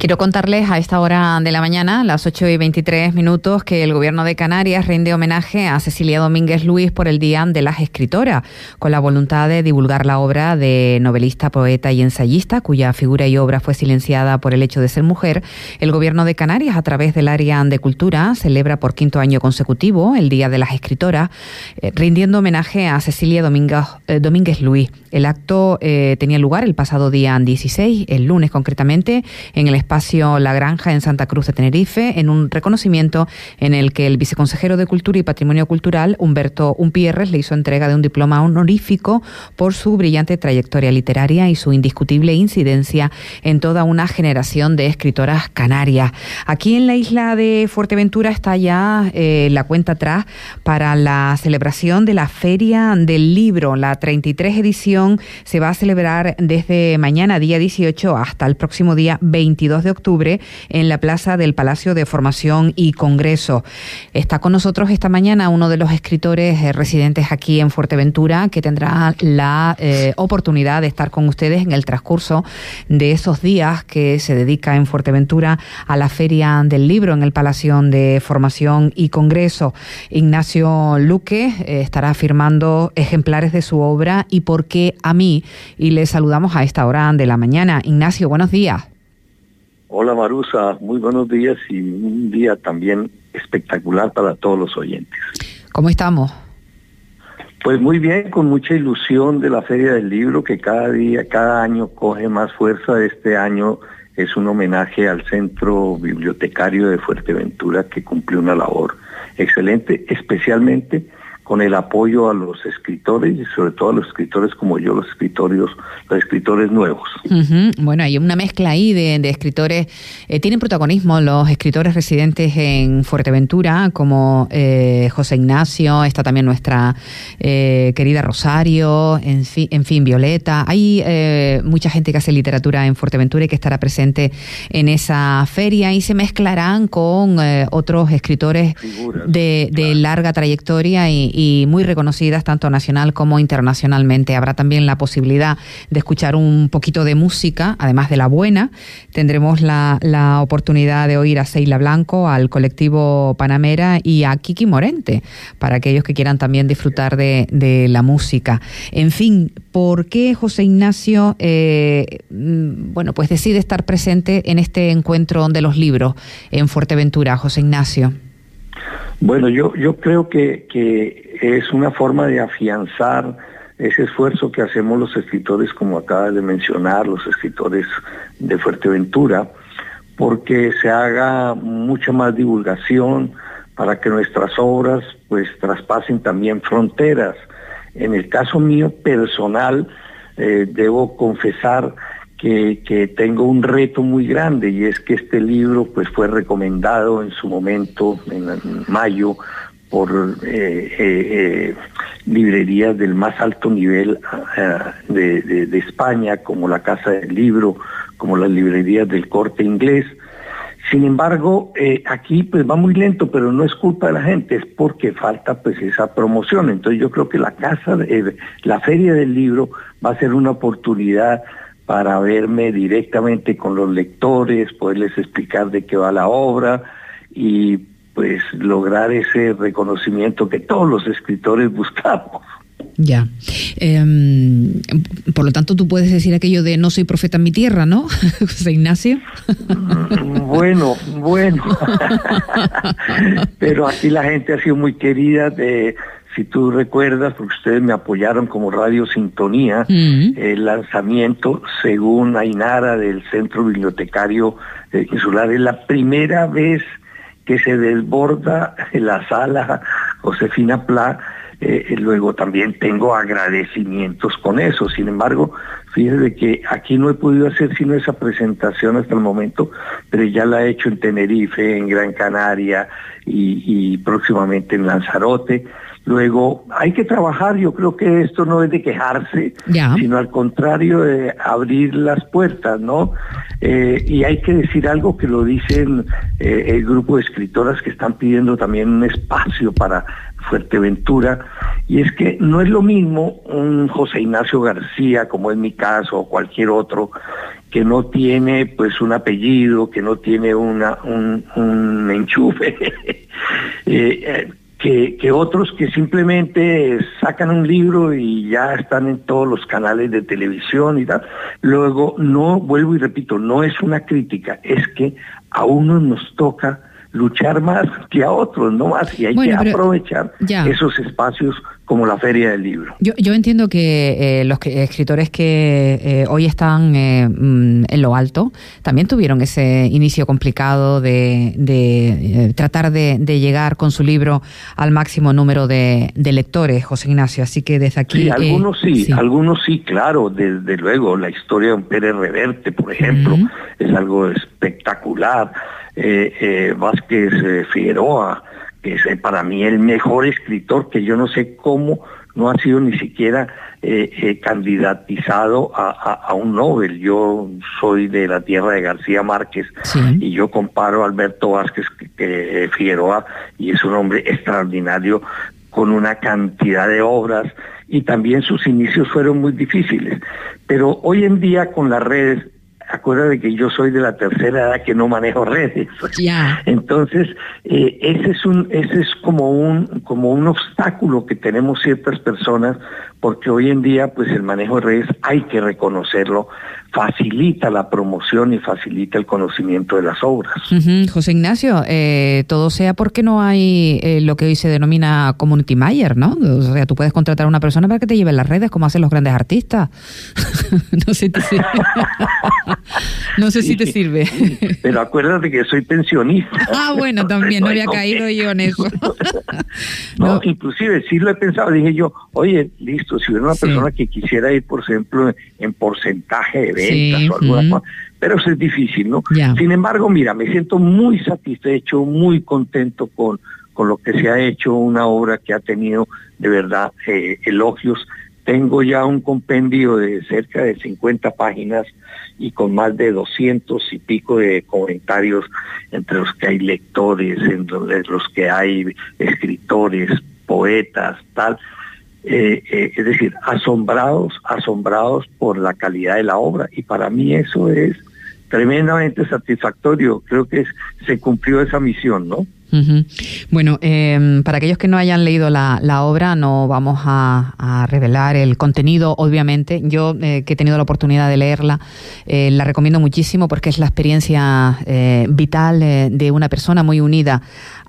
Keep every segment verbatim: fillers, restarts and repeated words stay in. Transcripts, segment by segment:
Quiero contarles a esta hora de la mañana, las ocho y veintitrés minutos, que el Gobierno de Canarias rinde homenaje a Cecilia Domínguez Luis por el Día de las Escritoras, con la voluntad de divulgar la obra de novelista, poeta y ensayista, cuya figura y obra fue silenciada por el hecho de ser mujer. El Gobierno de Canarias, a través del área de Cultura, celebra por quinto año consecutivo el Día de las Escritoras, eh, rindiendo homenaje a Cecilia Domínguez, eh, Domínguez Luis. El acto eh, tenía lugar el pasado día dieciséis, el lunes concretamente, en el espacio La Granja en Santa Cruz de Tenerife, en un reconocimiento en el que el viceconsejero de Cultura y Patrimonio Cultural, Humberto Umpierres, le hizo entrega de un diploma honorífico por su brillante trayectoria literaria y su indiscutible incidencia en toda una generación de escritoras canarias. Aquí en la isla de Fuerteventura está ya eh, la cuenta atrás para la celebración de la Feria del Libro. La treinta y tres edición se va a celebrar desde mañana, día dieciocho, hasta el próximo día veintidós de octubre en la Plaza del Palacio de Formación y Congreso. Está con nosotros esta mañana uno de los escritores eh, residentes aquí en Fuerteventura, que tendrá la eh, oportunidad de estar con ustedes en el transcurso de esos días que se dedica en Fuerteventura a la Feria del Libro en el Palacio de Formación y Congreso. Ignacio Luque eh, estará firmando ejemplares de su obra Y por qué a mí, y le saludamos a esta hora de la mañana. Ignacio, buenos días. Hola Marusa, muy buenos días y un día también espectacular para todos los oyentes. ¿Cómo estamos? Pues muy bien, con mucha ilusión de la Feria del Libro, que cada día, cada año coge más fuerza. Este año es un homenaje al Centro Bibliotecario de Fuerteventura, que cumplió una labor excelente, especialmente con el apoyo a los escritores y sobre todo a los escritores como yo, los escritores, los escritores nuevos. Uh-huh. Bueno, hay una mezcla ahí de, de escritores. Eh, tienen protagonismo los escritores residentes en Fuerteventura, como eh, José Ignacio, está también nuestra eh, querida Rosario, en fin, en fin Violeta. Hay eh, mucha gente que hace literatura en Fuerteventura y que estará presente en esa feria, y se mezclarán con eh, otros escritores Figuras, de, de claro. larga trayectoria y y muy reconocidas tanto nacional como internacionalmente. Habrá también la posibilidad de escuchar un poquito de música, además de la buena. Tendremos la, la oportunidad de oír a Seila Blanco, al colectivo Panamera y a Kiki Morente, para aquellos que quieran también disfrutar de, de la música. En fin, ¿por qué José Ignacio eh, bueno, pues decide estar presente en este encuentro de los libros en Fuerteventura, José Ignacio? Bueno, yo, yo creo que, que es una forma de afianzar ese esfuerzo que hacemos los escritores, como acabas de mencionar, los escritores de Fuerteventura, porque se haga mucha más divulgación para que nuestras obras pues traspasen también fronteras. En el caso mío personal, eh, debo confesar Que, que tengo un reto muy grande, y es que este libro pues fue recomendado en su momento, en, en mayo, por eh, eh, eh, librerías del más alto nivel uh, de, de, de España, como la Casa del Libro, como las librerías del Corte Inglés. Sin embargo, eh, aquí pues va muy lento, pero no es culpa de la gente, es porque falta pues esa promoción. Entonces yo creo que la casa, de, la Feria del Libro va a ser una oportunidad para verme directamente con los lectores, poderles explicar de qué va la obra y pues lograr ese reconocimiento que todos los escritores buscamos. Ya. Eh, por lo tanto, tú puedes decir aquello de no soy profeta en mi tierra, ¿no, José Ignacio? Bueno, bueno. Pero aquí la gente ha sido muy querida. De, si tú recuerdas, porque ustedes me apoyaron como Radio Sintonía, uh-huh. el lanzamiento, según Ainara, del Centro Bibliotecario Insular, es la primera vez que se desborda la sala Josefina Pla. Eh, luego también tengo agradecimientos con eso. Sin embargo, fíjese que aquí no he podido hacer sino esa presentación hasta el momento, pero ya la he hecho en Tenerife, en Gran Canaria y, y próximamente en Lanzarote. Luego hay que trabajar. Yo creo que esto no es de quejarse, ya. sino al contrario, de abrir las puertas, ¿no? Eh, y hay que decir algo que lo dicen eh, el grupo de escritoras que están pidiendo también un espacio para Fuerteventura, Y es que no es lo mismo un José Ignacio García, como es mi caso, o cualquier otro, que no tiene pues un apellido, que no tiene una un, un enchufe, eh, que, que otros que simplemente sacan un libro y ya están en todos los canales de televisión y tal. Luego, no, vuelvo y repito, no es una crítica, es que a unos nos toca luchar más que a otros, no más, y hay bueno, que aprovechar ya. esos espacios como la Feria del Libro. Yo, yo entiendo que eh, los que, escritores que eh, hoy están eh, en lo alto también tuvieron ese inicio complicado de, de eh, tratar de, de llegar con su libro al máximo número de, de lectores, José Ignacio, así que desde aquí... Sí, algunos eh, sí, sí, algunos sí, claro, desde luego, la historia de un Pérez Reverte, por ejemplo, uh-huh. es algo espectacular. Eh, eh, Vázquez eh, Figueroa, que es eh, para mí el mejor escritor, que yo no sé cómo no ha sido ni siquiera eh, eh, candidatizado a, a, a un Nobel. Yo soy de la tierra de García Márquez, sí. y yo comparo a Alberto Vázquez que, que, eh, Figueroa, y es un hombre extraordinario con una cantidad de obras, y también sus inicios fueron muy difíciles. Pero hoy en día con las redes, acuérdate que yo soy de la tercera edad que no manejo redes. Yeah. Entonces, eh, ese es un, ese es como un, como un obstáculo que tenemos ciertas personas, porque hoy en día, pues el manejo de redes, hay que reconocerlo, facilita la promoción y facilita el conocimiento de las obras. Uh-huh. José Ignacio, eh, todo sea porque no hay eh, lo que hoy se denomina community manager, ¿no? O sea, tú puedes contratar a una persona para que te lleve las redes, como hacen los grandes artistas. No sé, te sirve. No sé sí, si te sirve. Pero acuérdate que soy pensionista. Ah, bueno, también, no había caído yo en eso. No, no, inclusive sí lo he pensado, dije yo, oye, listo, si hubiera una sí. persona que quisiera ir, por ejemplo, en porcentaje de ventas sí, o alguna uh-huh. cosa, pero eso es difícil, ¿no? Yeah. Sin embargo, mira, me siento muy satisfecho, muy contento con, con lo que se ha hecho, una obra que ha tenido de verdad eh, elogios. Tengo ya un compendio de cerca de cincuenta páginas y con más de doscientos y pico de comentarios, entre los que hay lectores, entre los que hay escritores, poetas, tal. Eh, eh, es decir, asombrados, asombrados por la calidad de la obra, y para mí eso es tremendamente satisfactorio. Creo que es, se cumplió esa misión, ¿no? Uh-huh. Bueno, eh, para aquellos que no hayan leído la, la obra, no vamos a, a revelar el contenido, obviamente. Yo, eh, que he tenido la oportunidad de leerla, eh, la recomiendo muchísimo porque es la experiencia eh, vital eh, de una persona muy unida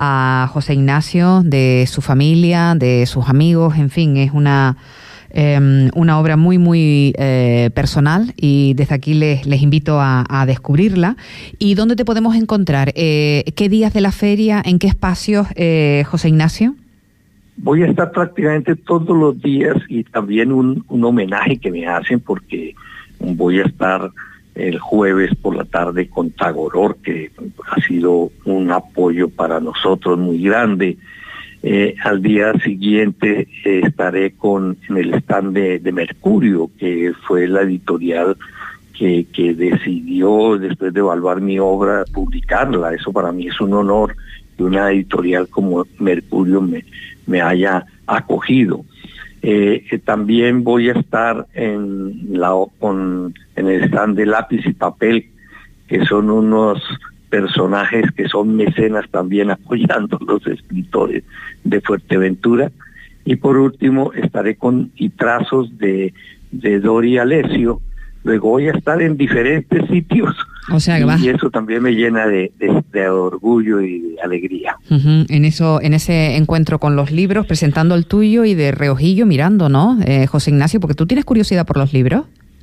a José Ignacio, de su familia, de sus amigos, en fin, es una... Eh, una obra muy muy eh, personal, y desde aquí les, les invito a, a descubrirla. ¿Y dónde te podemos encontrar? Eh, ¿Qué días de la feria? ¿En qué espacios, eh, José Ignacio? Voy a estar prácticamente todos los días, y también un, un homenaje que me hacen, porque voy a estar el jueves por la tarde con Tagoror, que ha sido un apoyo para nosotros muy grande. Eh, al día siguiente eh, estaré con en el stand de, de Mercurio, que fue la editorial que, que decidió, después de evaluar mi obra, publicarla. Eso para mí es un honor que una editorial como Mercurio me, me haya acogido. Eh, eh, también voy a estar en, la, con, en el stand de Lápiz y Papel, que son unos personajes que son mecenas también apoyando a los escritores de Fuerteventura. Y por último estaré con y trazos de, de Dori Alessio. Luego voy a estar en diferentes sitios, o sea, que y, y eso también me llena de, de, de orgullo y de alegría. Uh-huh. En eso, en ese encuentro con los libros, presentando el tuyo y de reojillo mirando, ¿no, eh, José Ignacio? Porque tú tienes curiosidad por los libros.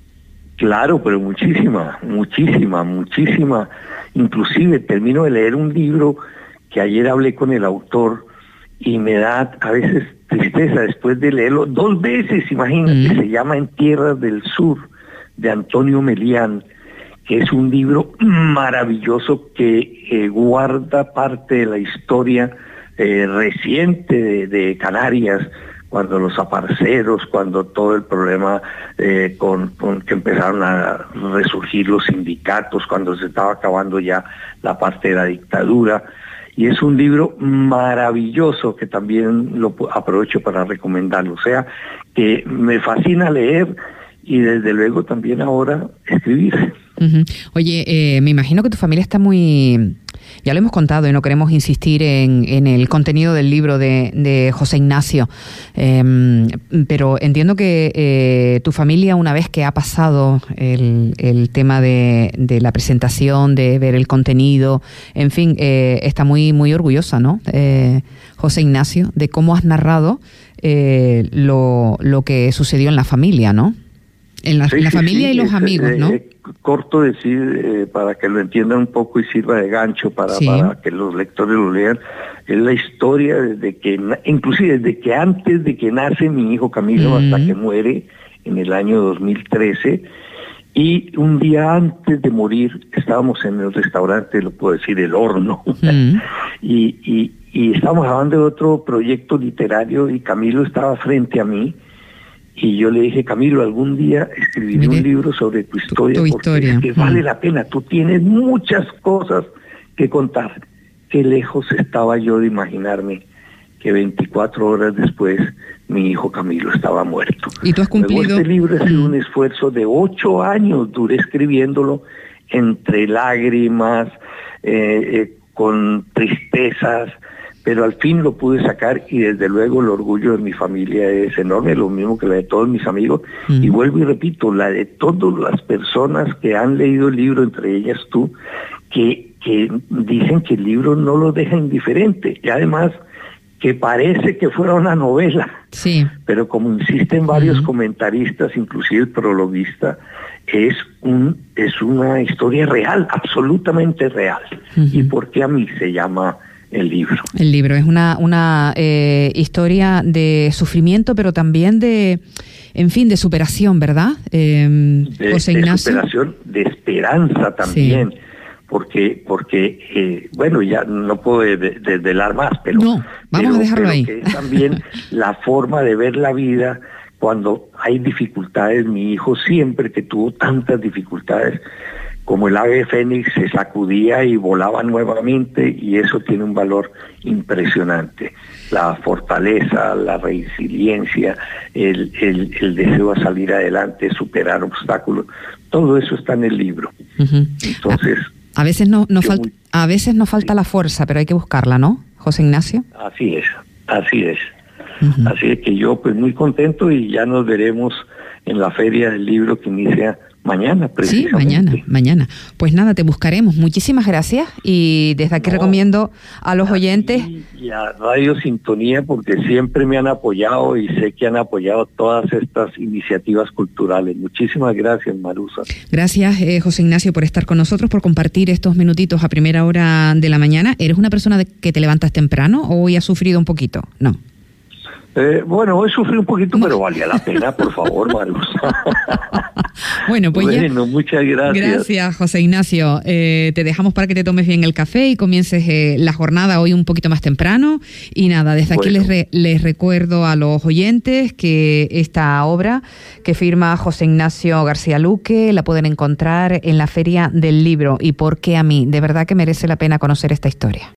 Claro, pero muchísima, muchísima, muchísima. Inclusive termino de leer un libro que ayer hablé con el autor y me da a veces tristeza después de leerlo dos veces, imagínate. Mm. Se llama En Tierras del Sur, de Antonio Melián, que es un libro maravilloso que eh, guarda parte de la historia eh, reciente de, de Canarias, cuando los aparceros, cuando todo el problema eh, con, con que empezaron a resurgir los sindicatos, cuando se estaba acabando ya la parte de la dictadura. y es un libro maravilloso que también lo aprovecho para recomendarlo. O sea, que me fascina leer y desde luego también ahora escribir. Uh-huh. Oye, eh, me imagino que tu familia está muy... Ya lo hemos contado y no queremos insistir en, en el contenido del libro de, de José Ignacio, eh, pero entiendo que eh, tu familia, una vez que ha pasado el, el tema de, de la presentación, de ver el contenido, en fin, eh, está muy, muy orgullosa, ¿no? Eh, José Ignacio, de cómo has narrado eh, lo, lo que sucedió en la familia, ¿no? En la, sí, en la sí, familia sí, y los es, amigos, eh, ¿no? Eh, corto decir, eh, para que lo entiendan un poco y sirva de gancho para, Sí. para que los lectores lo lean, es la historia desde que, inclusive desde que antes de que nace mi hijo Camilo, mm. hasta que muere en el año dos mil trece, y un día antes de morir estábamos en el restaurante, lo puedo decir, El Horno, mm. y, y, y estábamos hablando de otro proyecto literario y Camilo estaba frente a mí. Y yo le dije, Camilo, algún día escribiré Mire, un libro sobre tu historia, tu, tu porque historia. Es que vale la pena, tú tienes muchas cosas que contar. Qué lejos estaba yo de imaginarme que veinticuatro horas después mi hijo Camilo estaba muerto. ¿Y tú has cumplido? Luego, este libro ha sido un esfuerzo de ocho años, duré escribiéndolo entre lágrimas, eh, eh, con tristezas, pero al fin lo pude sacar y desde luego el orgullo de mi familia es enorme, lo mismo que la de todos mis amigos. Mm. Y vuelvo y repito, la de todas las personas que han leído el libro, entre ellas tú, que, que dicen que el libro no los deja indiferente y además que parece que fuera una novela. Sí. Pero como insisten varios mm. comentaristas, inclusive el prologuista, es un es una historia real, absolutamente real. Mm-hmm. ¿Y por qué a mí se llama el libro? El libro es una, una eh, historia de sufrimiento, pero también de, en fin, de superación, ¿verdad? Eh, de, José Ignacio. De superación, de esperanza también, sí. porque, porque eh, bueno, ya no puedo desvelar más, pero, no, vamos pero, a dejarlo pero ahí. Que es también la forma de ver la vida cuando hay dificultades. Mi hijo siempre que tuvo tantas dificultades, como el ave fénix, se sacudía y volaba nuevamente, y eso tiene un valor impresionante. La fortaleza, la resiliencia, el, el, el deseo a salir adelante, superar obstáculos, todo eso está en el libro. Uh-huh. Entonces, a, a veces no, no falta, muy, a veces nos falta sí. la fuerza, pero hay que buscarla, ¿no, José Ignacio? Así es, así es. Uh-huh. Así es que yo pues muy contento, y ya nos veremos en la feria del libro que inicia mañana, precisamente. Sí, mañana, mañana. Pues nada, te buscaremos. Muchísimas gracias, y desde aquí no, recomiendo a los oyentes y a Radio Sintonía, porque siempre me han apoyado y sé que han apoyado todas estas iniciativas culturales. Muchísimas gracias, Marusa. Gracias, eh, José Ignacio, por estar con nosotros, por compartir estos minutitos a primera hora de la mañana. ¿Eres una persona de que te levantas temprano o hoy has sufrido un poquito? No. Eh, bueno, hoy sufrí un poquito, pero valía la pena, por favor, Marusa. Bueno, pues bueno, ya. muchas gracias. Gracias, José Ignacio. Eh, te dejamos para que te tomes bien el café y comiences eh, la jornada hoy un poquito más temprano. Y nada, desde aquí bueno. les, re, les recuerdo a los oyentes que esta obra que firma José Ignacio García Luque la pueden encontrar en la Feria del Libro. ¿Y por qué a mí? De verdad que merece la pena conocer esta historia.